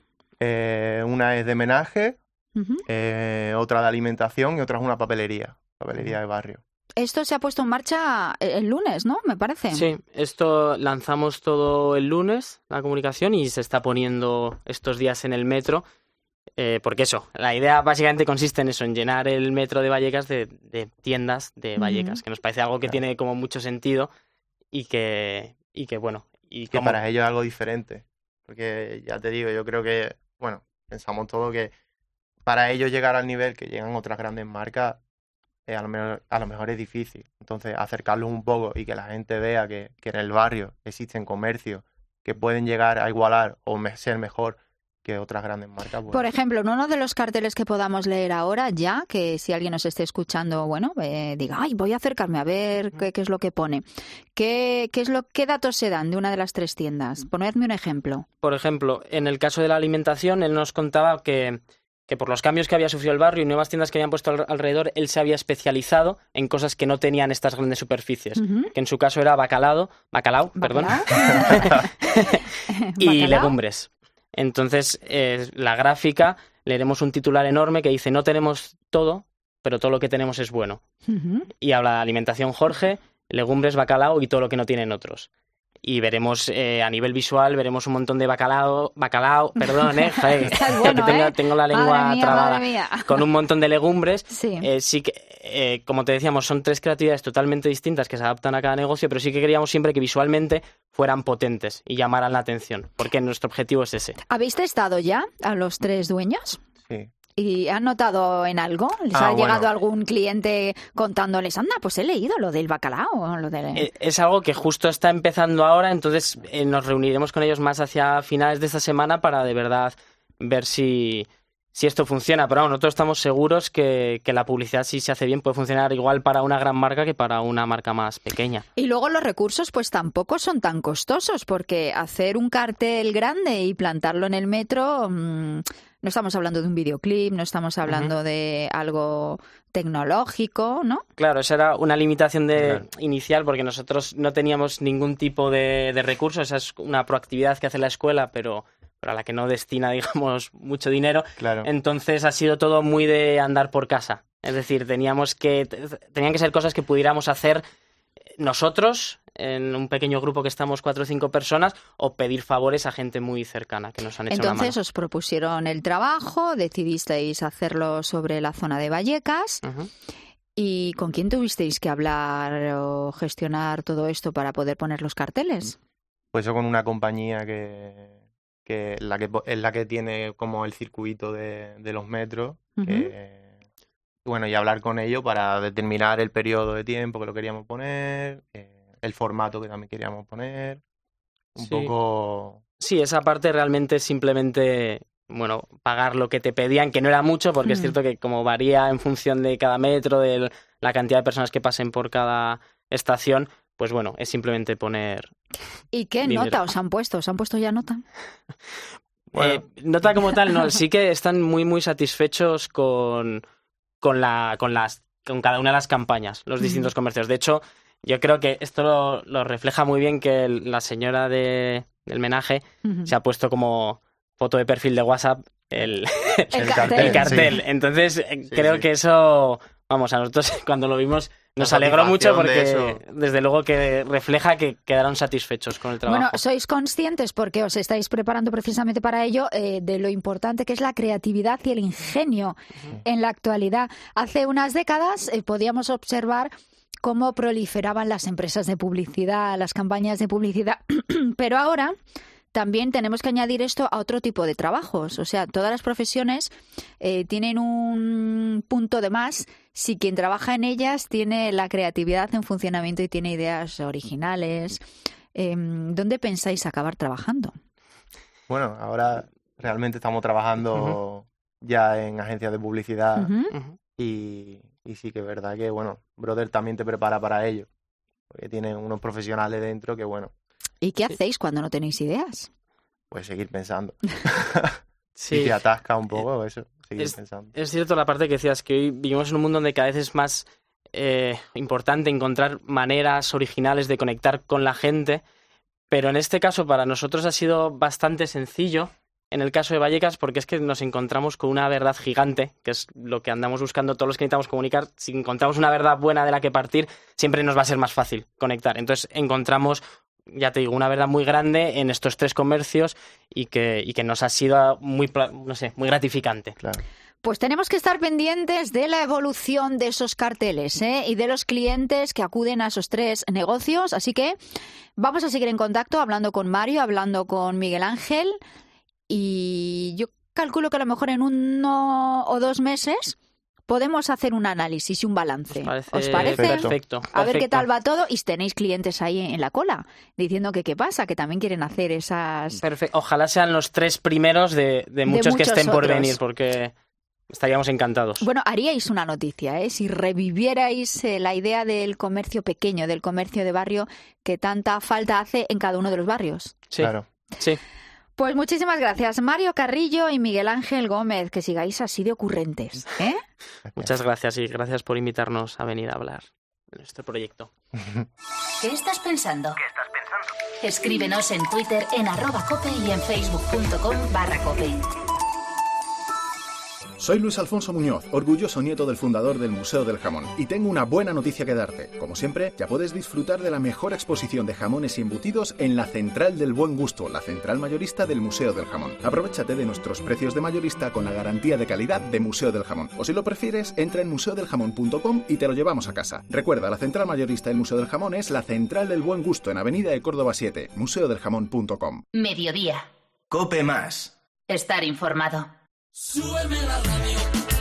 Una es de menaje, otra de alimentación y otra es una papelería de barrio. Esto se ha puesto en marcha el lunes, ¿no? Me parece. Sí, esto lanzamos todo el lunes, la comunicación, y se está poniendo estos días en el metro, porque la idea básicamente consiste en eso, en llenar el metro de Vallecas de tiendas de Vallecas, que nos parece algo que tiene como mucho sentido y que bueno... Y que para ellos es algo diferente, porque ya te digo, yo creo que, bueno, pensamos todo que para ellos llegar al nivel que llegan otras grandes marcas, a lo mejor es difícil. Entonces, acercarlos un poco y que la gente vea que en el barrio existen comercios que pueden llegar a igualar o ser mejor que otras grandes marcas. Pues... Por ejemplo, en uno de los carteles que podamos leer ahora ya, que si alguien nos esté escuchando, bueno, diga, ay, voy a acercarme a ver qué es lo que pone. ¿Qué datos se dan de una de las 3 tiendas? Ponedme un ejemplo. Por ejemplo, en el caso de la alimentación, él nos contaba que por los cambios que había sufrido el barrio y nuevas tiendas que habían puesto alrededor, él se había especializado en cosas que no tenían estas grandes superficies, que en su caso era bacalao, perdón, y legumbres. Entonces, la gráfica, leeremos un titular enorme que dice, no tenemos todo, pero todo lo que tenemos es bueno. Y habla de alimentación Jorge, legumbres, bacalao y todo lo que no tienen otros. Y veremos a nivel visual, veremos un montón de bacalao, perdón, bueno, tengo la lengua trabada, con un montón de legumbres. Sí. Sí que, como te decíamos, son 3 creatividades totalmente distintas que se adaptan a cada negocio, pero sí que queríamos siempre que visualmente fueran potentes y llamaran la atención, porque nuestro objetivo es ese. ¿Habéis testado ya a los 3 dueños? Sí. ¿Y han notado en algo? ¿Les ha llegado algún cliente contándoles, anda, pues he leído lo del bacalao? Es algo que justo está empezando ahora, entonces nos reuniremos con ellos más hacia finales de esta semana para de verdad ver si esto funciona. Pero bueno, nosotros estamos seguros que la publicidad, si se hace bien, puede funcionar igual para una gran marca que para una marca más pequeña. Y luego los recursos pues tampoco son tan costosos, porque hacer un cartel grande y plantarlo en el metro... No estamos hablando de un videoclip, no estamos hablando de algo tecnológico, ¿no? Claro, esa era una limitación inicial porque nosotros no teníamos ningún tipo de recursos. Esa es una proactividad que hace la escuela, pero a la que no destina, digamos, mucho dinero. Claro. Entonces ha sido todo muy de andar por casa. Es decir, tenían que ser cosas que pudiéramos hacer nosotros en un pequeño grupo que estamos 4 o 5 personas, o pedir favores a gente muy cercana que nos han hecho una mano. Entonces os propusieron el trabajo, decidisteis hacerlo sobre la zona de Vallecas. ¿Y con quién tuvisteis que hablar o gestionar todo esto para poder poner los carteles? Pues yo con una compañía que es la que tiene como el circuito de los metros. Bueno, y hablar con ellos para determinar el periodo de tiempo que lo queríamos poner, el formato que también queríamos poner, un poco... Sí, esa parte realmente es simplemente, bueno, pagar lo que te pedían, que no era mucho, porque es cierto que como varía en función de cada metro, de la cantidad de personas que pasen por cada estación, pues bueno, es simplemente poner... ¿Y qué dinero. nota os han puesto? ¿Os han puesto ya nota? Bueno. Nota como tal, no, sí que están muy, muy satisfechos con cada una de las campañas, los distintos comercios. De hecho, yo creo que esto lo refleja muy bien que la señora del menaje se ha puesto como foto de perfil de WhatsApp el cartel. Sí. Entonces, creo que eso, vamos, a nosotros cuando lo vimos nos alegró mucho porque desde luego que refleja que quedaron satisfechos con el trabajo. Bueno, sois conscientes, porque os estáis preparando precisamente para ello, de lo importante que es la creatividad y el ingenio en la actualidad. Hace unas décadas podíamos observar cómo proliferaban las empresas de publicidad, las campañas de publicidad, pero ahora también tenemos que añadir esto a otro tipo de trabajos. O sea, todas las profesiones tienen un punto de más si quien trabaja en ellas tiene la creatividad en funcionamiento y tiene ideas originales. ¿Dónde pensáis acabar trabajando? Bueno, ahora realmente estamos trabajando ya en agencias de publicidad y sí que es verdad que, bueno, Brother también te prepara para ello, porque tiene unos profesionales dentro que, bueno... ¿Y qué hacéis cuando no tenéis ideas? Pues seguir pensando. Sí. Y te atasca un poco eso, seguir pensando. Es cierto la parte que decías, que hoy vivimos en un mundo donde cada vez es más importante encontrar maneras originales de conectar con la gente, pero en este caso para nosotros ha sido bastante sencillo, en el caso de Vallecas, porque es que nos encontramos con una verdad gigante, que es lo que andamos buscando todos los que necesitamos comunicar. Si encontramos una verdad buena de la que partir, siempre nos va a ser más fácil conectar. Entonces encontramos, ya te digo, una verdad muy grande en estos 3 comercios y que nos ha sido muy gratificante. Claro. Pues tenemos que estar pendientes de la evolución de esos carteles, y de los clientes que acuden a esos 3 negocios. Así que vamos a seguir en contacto, hablando con Mario, hablando con Miguel Ángel, y yo calculo que a lo mejor en 1 o 2 meses podemos hacer un análisis y un balance. ¿Os parece? Perfecto. A ver qué tal va todo, y tenéis clientes ahí en la cola diciendo que qué pasa, que también quieren hacer esas... Perfecto. Ojalá sean los 3 primeros de muchos que estén por venir, porque estaríamos encantados. Bueno, haríais una noticia, si revivierais la idea del comercio pequeño, del comercio de barrio, que tanta falta hace en cada uno de los barrios. Sí, claro. Sí. Pues muchísimas gracias, Mario Carrillo y Miguel Ángel Gómez, que sigáis así de ocurrentes. Muchas gracias, y gracias por invitarnos a venir a hablar de nuestro proyecto. ¿Qué estás pensando? Escríbenos en Twitter en @cope y en facebook.com/cope. Soy Luis Alfonso Muñoz, orgulloso nieto del fundador del Museo del Jamón, y tengo una buena noticia que darte. Como siempre, ya puedes disfrutar de la mejor exposición de jamones y embutidos en la Central del Buen Gusto, la central mayorista del Museo del Jamón. Aprovéchate de nuestros precios de mayorista con la garantía de calidad de Museo del Jamón. O si lo prefieres, entra en museodeljamón.com y te lo llevamos a casa. Recuerda, la central mayorista del Museo del Jamón es la Central del Buen Gusto, en Avenida de Córdoba 7, museodeljamón.com. Mediodía. Cope más. Estar informado. Súbeme la radio.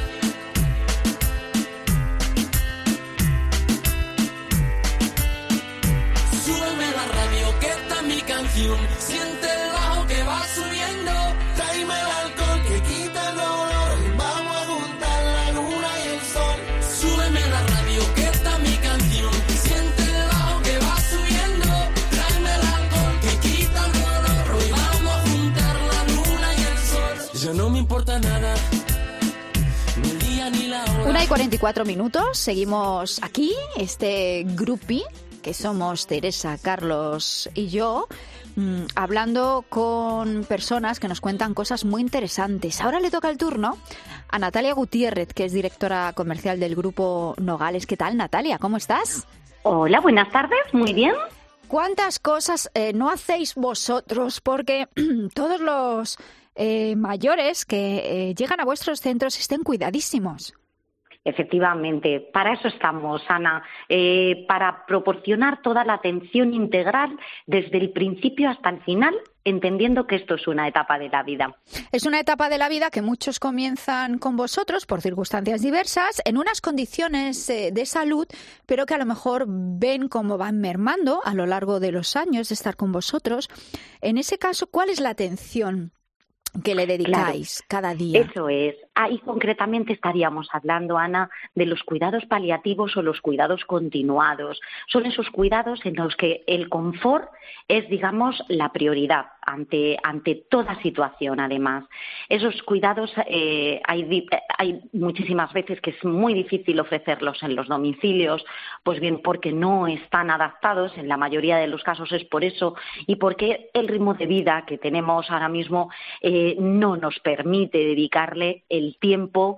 Súbeme la radio, que esta es mi canción. Siente el bajo que va subiendo. Tráeme el alcohol que quita el dolor. Vamos a juntar la luna y el sol. Súbeme la radio, que esta es mi canción. Siente el bajo que va subiendo. Tráeme el alcohol que quita el dolor. Hoy vamos a juntar la luna y el sol. Ya no me importa nada. 1:44, seguimos aquí, este grupi, que somos Teresa, Carlos y yo, hablando con personas que nos cuentan cosas muy interesantes. Ahora le toca el turno a Natalia Gutiérrez, que es directora comercial del grupo Nogales. ¿Qué tal, Natalia? ¿Cómo estás? Hola, buenas tardes, muy bien. ¿Cuántas cosas no hacéis vosotros? Porque todos los mayores que llegan a vuestros centros estén cuidadísimos. Efectivamente, para eso estamos, Ana, para proporcionar toda la atención integral desde el principio hasta el final, entendiendo que esto es una etapa de la vida. Es una etapa de la vida que muchos comienzan con vosotros por circunstancias diversas, en unas condiciones de salud, pero que a lo mejor ven cómo van mermando a lo largo de los años de estar con vosotros. En ese caso, ¿cuál es la atención que le dedicáis cada día? Eso es. Ahí concretamente estaríamos hablando, Ana, de los cuidados paliativos o los cuidados continuados. Son esos cuidados en los que el confort es, digamos, la prioridad ante toda situación, además. Esos cuidados hay muchísimas veces que es muy difícil ofrecerlos en los domicilios, pues bien porque no están adaptados, en la mayoría de los casos es por eso, y porque el ritmo de vida que tenemos ahora mismo no nos permite dedicarle el tiempo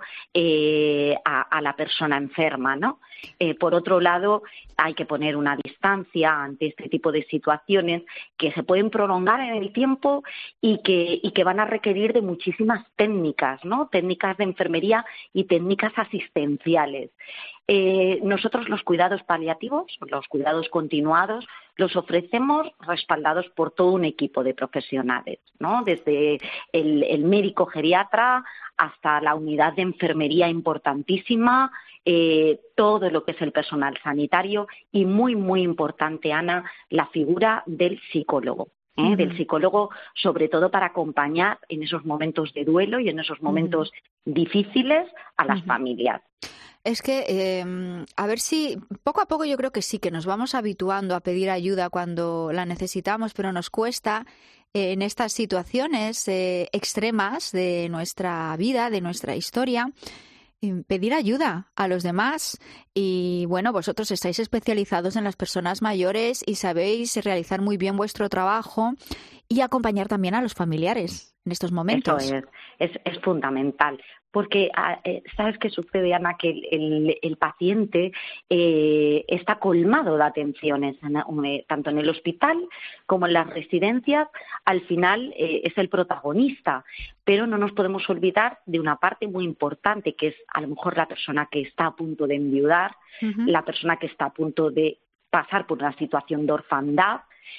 a la persona enferma, ¿no? Por otro lado, hay que poner una distancia ante este tipo de situaciones que se pueden prolongar en el tiempo y que van a requerir de muchísimas técnicas, ¿no? Técnicas de enfermería y técnicas asistenciales. Nosotros los cuidados paliativos, los cuidados continuados, los ofrecemos respaldados por todo un equipo de profesionales, ¿no? Desde el médico geriatra hasta la unidad de enfermería importantísima, todo lo que es el personal sanitario y muy, muy importante, Ana, la figura del psicólogo. Del psicólogo, sobre todo para acompañar en esos momentos de duelo y en esos momentos difíciles a las familias. Es que, a ver si, poco a poco yo creo que sí, que nos vamos habituando a pedir ayuda cuando la necesitamos, pero nos cuesta en estas situaciones extremas de nuestra vida, de nuestra historia, pedir ayuda a los demás. Y bueno, vosotros estáis especializados en las personas mayores y sabéis realizar muy bien vuestro trabajo y acompañar también a los familiares en estos momentos. Eso es fundamental. Porque, ¿sabes qué sucede, Ana? Que el paciente está colmado de atenciones, tanto en el hospital como en las residencias. Al final es el protagonista, pero no nos podemos olvidar de una parte muy importante, que es a lo mejor la persona que está a punto de enviudar, la persona que está a punto de pasar por una situación de orfandad,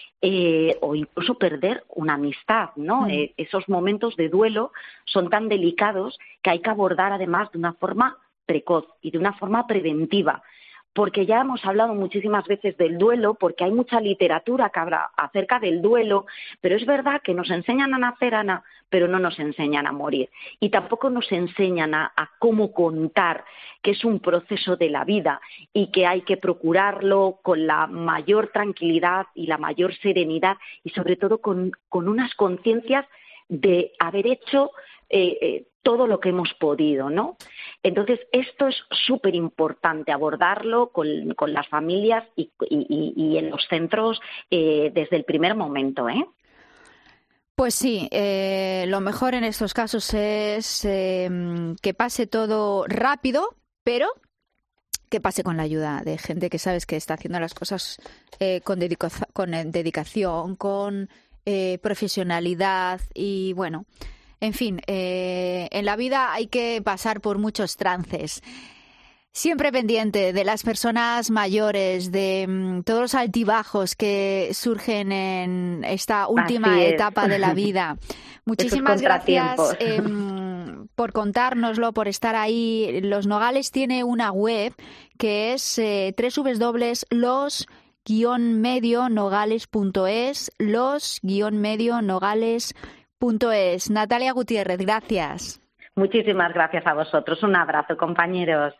o incluso perder una amistad, ¿no? Esos momentos de duelo son tan delicados que hay que abordar además de una forma precoz y de una forma preventiva, porque ya hemos hablado muchísimas veces del duelo, porque hay mucha literatura que habla acerca del duelo, pero es verdad que nos enseñan a nacer, Ana, pero no nos enseñan a morir. Y tampoco nos enseñan a cómo contar que es un proceso de la vida y que hay que procurarlo con la mayor tranquilidad y la mayor serenidad y sobre todo con unas conciencias de haber hecho todo lo que hemos podido, ¿no? Entonces, esto es súper importante, abordarlo con las familias y en los centros desde el primer momento, ¿eh? Pues sí, lo mejor en estos casos es que pase todo rápido, pero que pase con la ayuda de gente que sabes que está haciendo las cosas con dedicación, con profesionalidad y bueno, en fin, en la vida hay que pasar por muchos trances. Siempre pendiente de las personas mayores, de todos los altibajos que surgen en esta última etapa de la vida. Muchísimas gracias por contárnoslo, por estar ahí. Los Nogales tiene una web que es www.los-medionogales.es, los-medionogales.es. Natalia Gutiérrez, gracias. Muchísimas gracias a vosotros. Un abrazo, compañeros.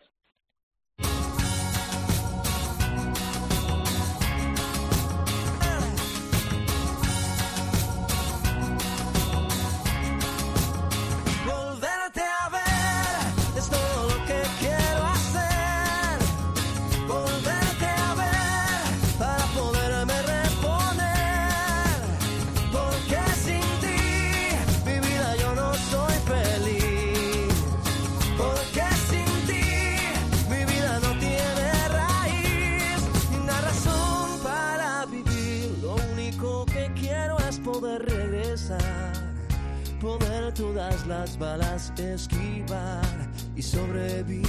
regresar, poder todas las balas esquivar y sobrevivir.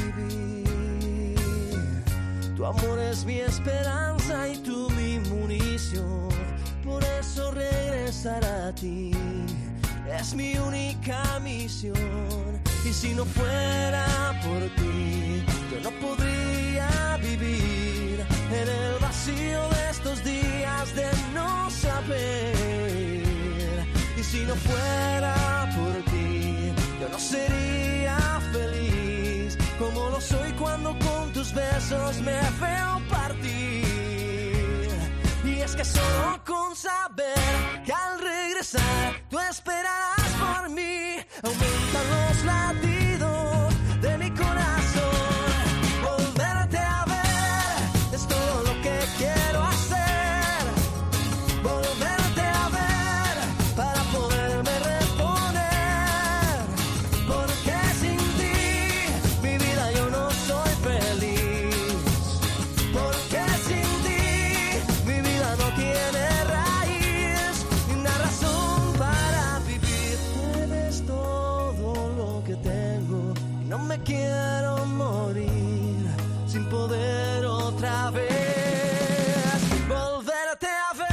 Tu amor es mi esperanza y tú mi munición, por eso regresar a ti es mi única misión. Y si no fuera por ti, yo no podría vivir en el vacío de estos días de no saber. Y si no fuera por ti, yo no sería feliz como lo soy cuando con tus besos me veo partir. Y es que solo con saber que al regresar tú esperarás por mí, aumentan los latidos de mi corazón. Volverte a ver es todo lo que quiero hacer. Volverte a ver para poderme reponer, porque sin ti mi vida yo no soy feliz. Porque sin ti mi vida no tiene raíz ni una razón para vivir. Eres todo lo que tengo y no me quiero morir sin poder otra vez volverte a ver.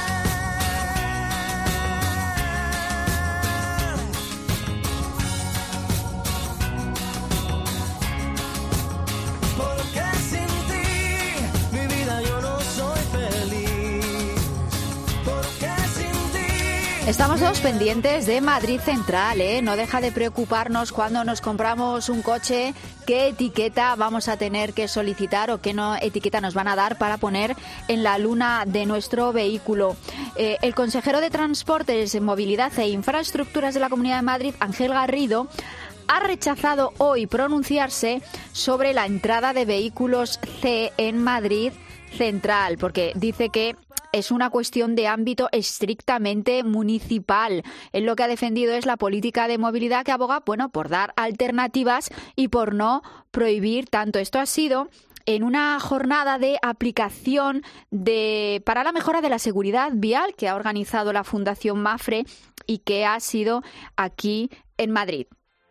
Porque sin ti mi vida yo no soy feliz. Porque sin ti. Estamos todos pendientes de Madrid Central, ¿eh? No deja de preocuparnos cuando nos compramos un coche qué etiqueta vamos a tener que solicitar o qué etiqueta nos van a dar para poner en la luna de nuestro vehículo. El consejero de Transportes, Movilidad e Infraestructuras de la Comunidad de Madrid, Ángel Garrido, ha rechazado hoy pronunciarse sobre la entrada de vehículos C en Madrid Central, porque dice que es una cuestión de ámbito estrictamente municipal. Él lo que ha defendido es la política de movilidad que aboga, bueno, por dar alternativas y por no prohibir tanto. Esto ha sido en una jornada de aplicación para la mejora de la seguridad vial que ha organizado la Fundación Mafre y que ha sido aquí en Madrid.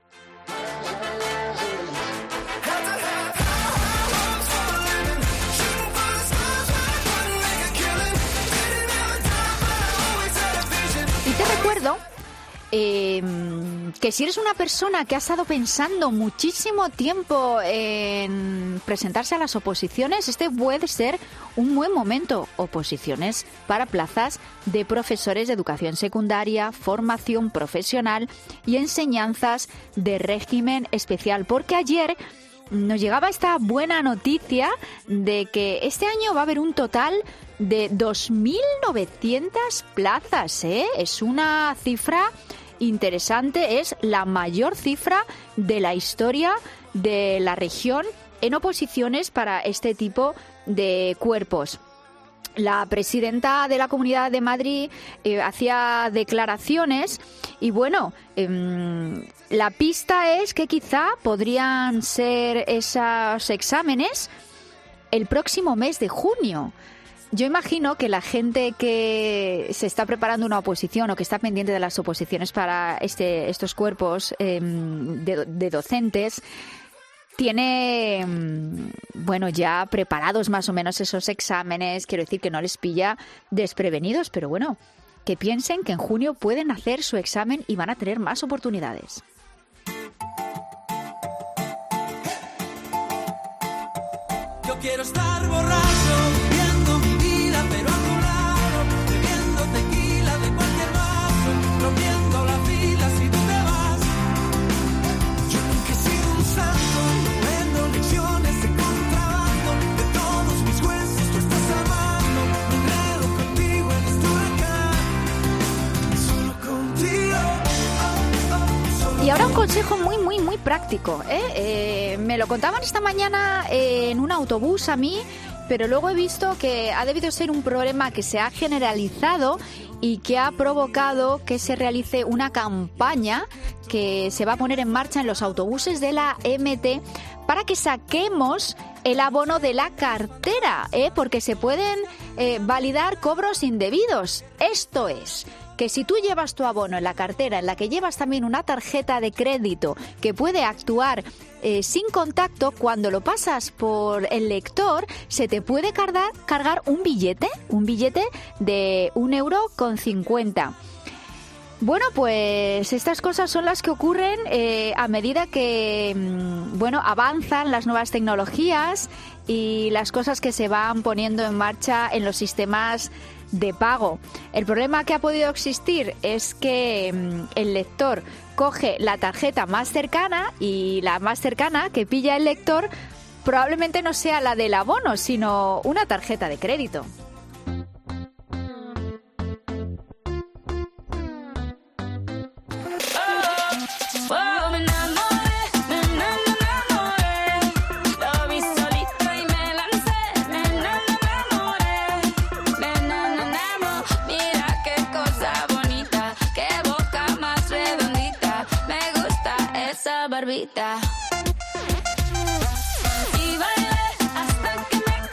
Te recuerdo que si eres una persona que ha estado pensando muchísimo tiempo en presentarse a las oposiciones, este puede ser un buen momento. Oposiciones para plazas de profesores de educación secundaria, formación profesional y enseñanzas de régimen especial. Porque ayer nos llegaba esta buena noticia de que este año va a haber un total de 2.900 plazas, ¿eh? Es una cifra interesante, es la mayor cifra de la historia de la región en oposiciones para este tipo de cuerpos. La presidenta de la Comunidad de Madrid hacía declaraciones y bueno, la pista es que quizá podrían ser esos exámenes el próximo mes de junio. Yo imagino que la gente que se está preparando una oposición o que está pendiente de las oposiciones para estos cuerpos de docentes tiene, bueno, ya preparados más o menos esos exámenes. Quiero decir que no les pilla desprevenidos, pero bueno, que piensen que en junio pueden hacer su examen y van a tener más oportunidades. Yo quiero estar borracho, viviendo mi vida, pero a tu lado, bebiendo tequila de cualquier vaso, rompiendo la fila si tú te vas. Yo nunca he sido un santo, no lecciones de contrabando, de todos mis huesos tú estás amando, me enredo contigo en este huracán, solo contigo. Y ahora un consejo muy práctico, ¿eh? Me lo contaban esta mañana en un autobús a mí, pero luego he visto que ha debido ser un problema que se ha generalizado y que ha provocado que se realice una campaña que se va a poner en marcha en los autobuses de la MT para que saquemos el abono de la cartera, porque se pueden validar cobros indebidos. Esto es, que si tú llevas tu abono en la cartera, en la que llevas también una tarjeta de crédito que puede actuar sin contacto, cuando lo pasas por el lector, se te puede cargar un billete de 1,50 €. Bueno, pues estas cosas son las que ocurren a medida que avanzan las nuevas tecnologías y las cosas que se van poniendo en marcha en los sistemas de pago. El problema que ha podido existir es que el lector coge la tarjeta más cercana y la más cercana que pilla el lector probablemente no sea la del abono, sino una tarjeta de crédito. Barbita. Y bailé hasta que me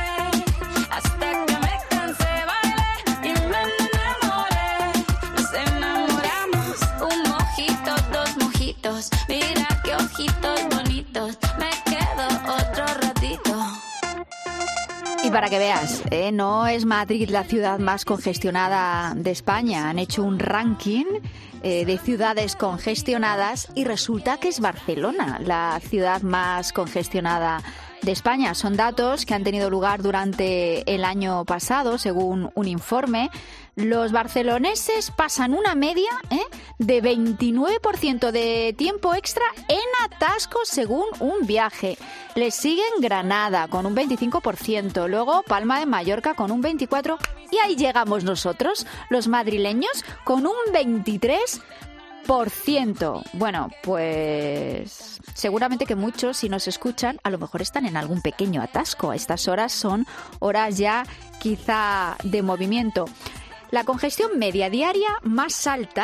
cansé, bailé y me enamoré. Nos enamoramos, un mojito, dos mojitos. Mira qué ojitos bonitos, me quedo otro ratito. Y para que veas, no es Madrid la ciudad más congestionada de España. Han hecho un ranking de ciudades congestionadas y resulta que es Barcelona la ciudad más congestionada de España. Son datos que han tenido lugar durante el año pasado, según un informe. Los barceloneses pasan una media de 29% de tiempo extra en atascos según un viaje. Les siguen Granada con un 25%, luego Palma de Mallorca con un 24%, y ahí llegamos nosotros, los madrileños, con un 23%. Bueno, pues seguramente que muchos, si nos escuchan, a lo mejor están en algún pequeño atasco. A estas horas son horas ya quizá de movimiento. La congestión media diaria más alta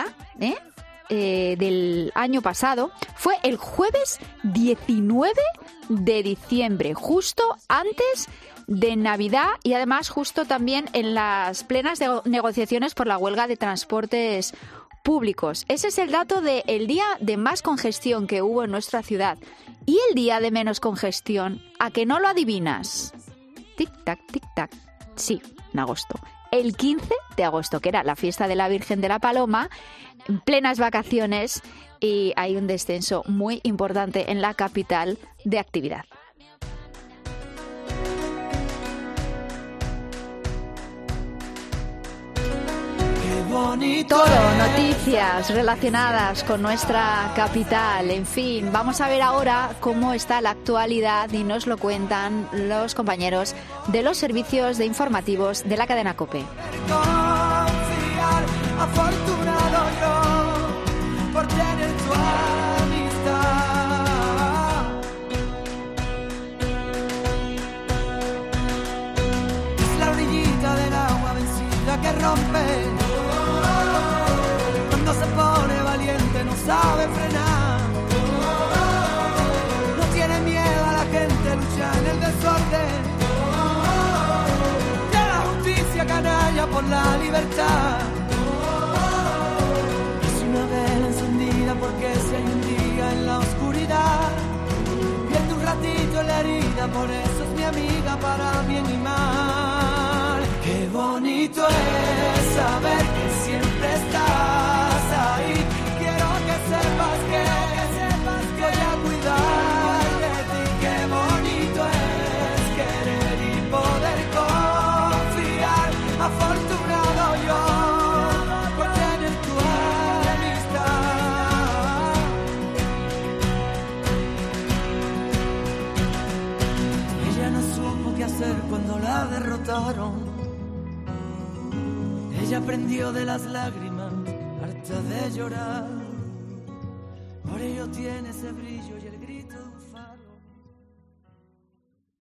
del año pasado fue el jueves 19 de diciembre, justo antes de Navidad y además justo también en las plenas negociaciones por la huelga de transportes públicos. Ese es el dato del día de más congestión que hubo en nuestra ciudad. ¿Y el día de menos congestión? ¿A que no lo adivinas? Tic-tac, tic-tac. Sí, en agosto. El 15 de agosto, que era la fiesta de la Virgen de la Paloma, en plenas vacaciones, y hay un descenso muy importante en la capital de actividad. Todo, noticias relacionadas con nuestra capital. En fin, vamos a ver ahora cómo está la actualidad y nos lo cuentan los compañeros de los servicios de informativos de la cadena COPE. Afortunado yo por tener tu amistad. Es la orillita del agua vencida que rompe. Cuando se pone valiente no sabe frenar. No tiene miedo a la gente, lucha en el desorden. De la justicia canalla por la libertad. Es una vela encendida porque si hay un día en la oscuridad, pierde un ratito en la herida, por eso es mi amiga para bien y mal. Qué bonito es saber que siempre estás ahí. Quiero que sepas que voy a cuidar de ti. Qué bonito es querer y poder confiar. Afortunado yo por tener tu amistad. Ella no supo qué hacer cuando la derrotaron. Ella aprendió de las lágrimas, harta de llorar. Por ello tiene ese brillo y el grito.